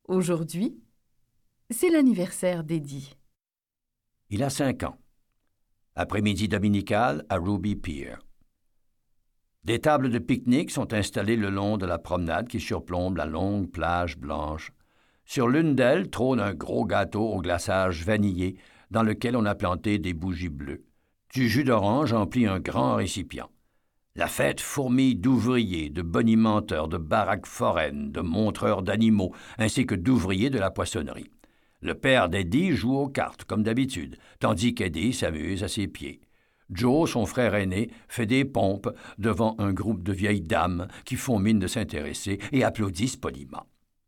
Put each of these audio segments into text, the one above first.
Aujourd'hui, c'est l'anniversaire d'Eddie. Il a 5 ans. Après-midi dominical à Ruby Pier. Des tables de pique-nique sont installées le long de la promenade qui surplombe la longue plage blanche. Sur l'une d'elles trône un gros gâteau au glaçage vanillé dans lequel on a planté des bougies bleues. Du jus d'orange emplit un grand récipient. La fête fourmille d'ouvriers, de bonimenteurs, de baraques foraines, de montreurs d'animaux, ainsi que d'ouvriers de la poissonnerie. Le père d'Eddie joue aux cartes, comme d'habitude, tandis qu'Eddie s'amuse à ses pieds. Joe, son frère aîné, fait des pompes devant un groupe de vieilles dames qui font mine de s'intéresser et applaudissent poliment.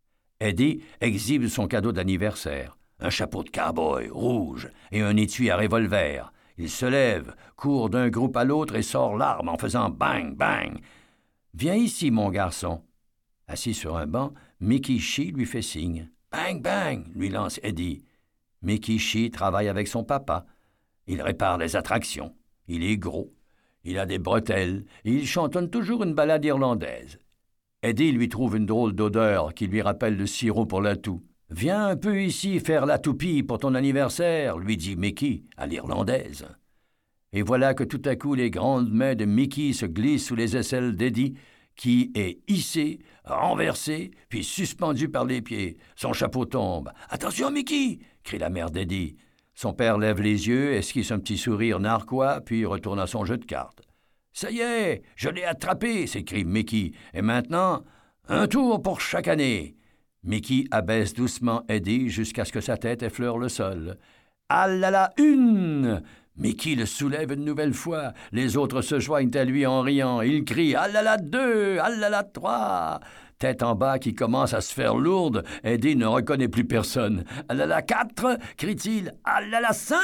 Eddie exhibe son cadeau d'anniversaire, un chapeau de cow-boy rouge et un étui à revolver. Il se lève, court d'un groupe à l'autre et sort l'arme en faisant bang, bang. « Viens ici, mon garçon. » Assis sur un banc, Mickey Shee lui fait signe. « Bang, bang » lui lance Eddie. Mickey Shee travaille avec son papa. Il répare les attractions. Il est gros. Il a des bretelles et il chantonne toujours une ballade irlandaise. Eddie lui trouve une drôle d'odeur qui lui rappelle le sirop pour la toux. « Viens un peu ici faire la toupie pour ton anniversaire », lui dit Mickey à l'irlandaise. Et voilà que tout à coup les grandes mains de Mickey se glissent sous les aisselles d'Eddie, qui est hissé, renversé, puis suspendu par les pieds. Son chapeau tombe. « Attention, Mickey !» crie la mère d'Eddie. Son père lève les yeux, esquisse un petit sourire narquois, puis retourne à son jeu de cartes. « Ça y est, je l'ai attrapé !» s'écrie Mickey. « Et maintenant, un tour pour chaque année !» Mickey abaisse doucement Eddie jusqu'à ce que sa tête effleure le sol. « Ah là là, une !» Mickey le soulève une nouvelle fois. Les autres se joignent à lui en riant. Il crie « Ah là là, 2 ! Ah là là, 3 !» Tête en bas qui commence à se faire lourde, Eddie ne reconnaît plus personne. « Ah là là, 4 ! Crie-t-il. « Ah là là, 5 ! »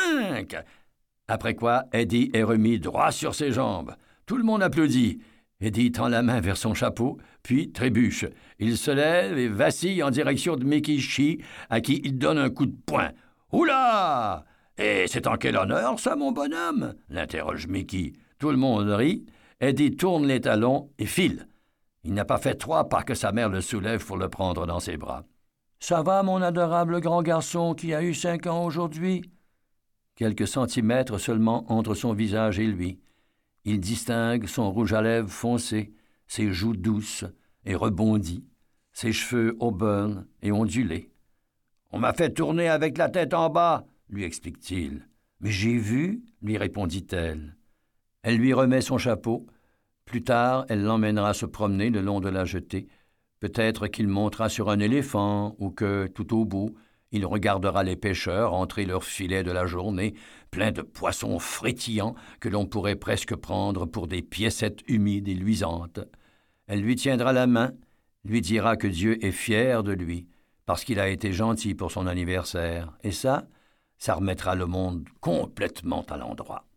Après quoi, Eddie est remis droit sur ses jambes. Tout le monde applaudit. Eddie tend la main vers son chapeau, puis trébuche. Il se lève et vacille en direction de Mickey Shee, à qui il donne un coup de poing. « Oula! Et c'est en quel honneur, ça, mon bonhomme ?» l'interroge Mickey. Tout le monde rit. Eddie tourne les talons et file. Il n'a pas fait 3 pas que sa mère le soulève pour le prendre dans ses bras. « Ça va, mon adorable grand garçon qui a eu 5 ans aujourd'hui ?» Quelques centimètres seulement entre son visage et lui. Il distingue son rouge à lèvres foncé, ses joues douces et rebondies, ses cheveux auburn et ondulés. « On m'a fait tourner avec la tête en bas, » lui explique-t-il. « Mais j'ai vu, » lui répondit-elle. Elle lui remet son chapeau. Plus tard, elle l'emmènera se promener le long de la jetée. Peut-être qu'il montera sur un éléphant ou que, tout au bout, il regardera les pêcheurs entrer leurs filets de la journée, pleins de poissons frétillants que l'on pourrait presque prendre pour des piécettes humides et luisantes. Elle lui tiendra la main, lui dira que Dieu est fier de lui, parce qu'il a été gentil pour son anniversaire. Et ça remettra le monde complètement à l'endroit.